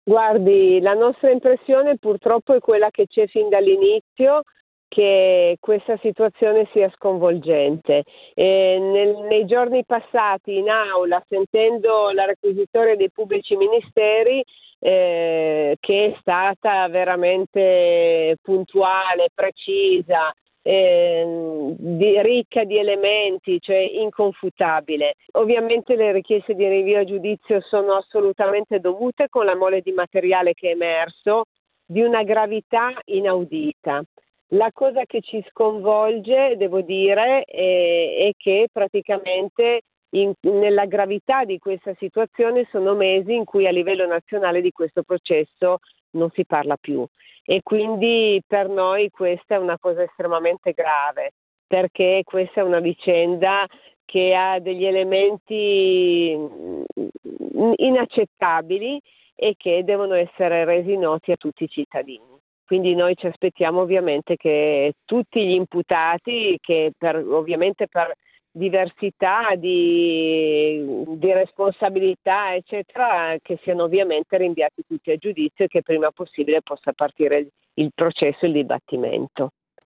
Guardi, la nostra impressione purtroppo è quella che c'è fin dall'inizio, che questa situazione sia sconvolgente. Nei giorni passati in aula, sentendo la requisitoria dei pubblici ministeri, che è stata veramente puntuale, precisa, ricca di elementi, cioè inconfutabile. Ovviamente le richieste di rinvio a giudizio sono assolutamente dovute con la mole di materiale che è emerso, di una gravità inaudita. La cosa che ci sconvolge, devo dire, è che praticamente nella gravità di questa situazione sono mesi in cui a livello nazionale di questo processo non si parla più. E quindi per noi questa è una cosa estremamente grave, perché questa è una vicenda che ha degli elementi inaccettabili e che devono essere resi noti a tutti i cittadini. Quindi noi ci aspettiamo ovviamente che tutti gli imputati, che ovviamente per diversità di responsabilità eccetera, che siano ovviamente rinviati tutti a giudizio e che prima possibile possa partire il processo e il dibattimento.